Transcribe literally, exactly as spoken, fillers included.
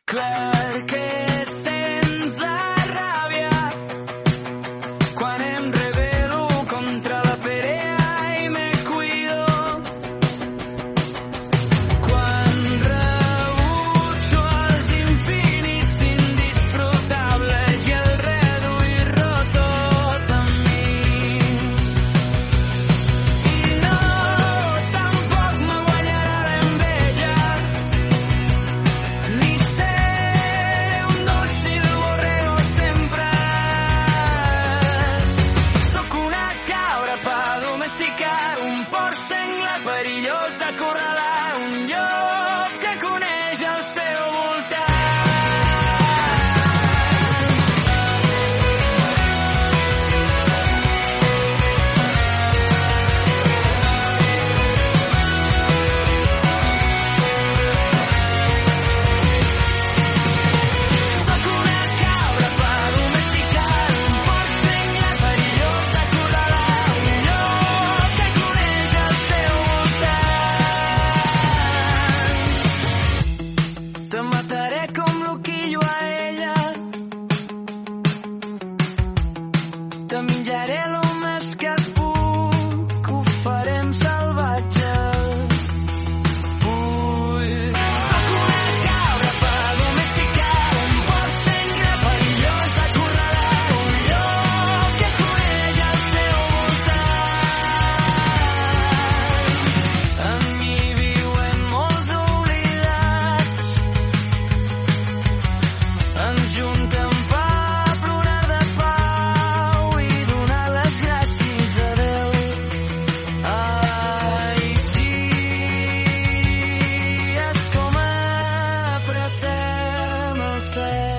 Clar que sents la ràbia quan em rebel·lo contra la perea i me cuido, quan rebutjo els infinits indisfrutables i el reduir-ho tot amb mi. I no, tampoc me guanyarà l'enveja, ni ser un dòcil borrego sempre. Sóc una cabra per domesticar, un porc senglar perillós d'acorralar, un llop que coneix el seu voltant. Sóc una cabra per domesticar, un porc senglar perillós d'acorralar, un llop que coneix el seu voltant. Te mataré com l'oquillo a ella, te menjaré lo més que puc, ho farem salvatge. Vull. Sóc una cabra per domesticar, un porc senglar perillós d'acorralar, un llop que coneix el seu voltant. En mi viuen molts oblidats, ens juntem per plorar de pau i donar les gràcies a Déu. Ai, sí, és com apretem el cel.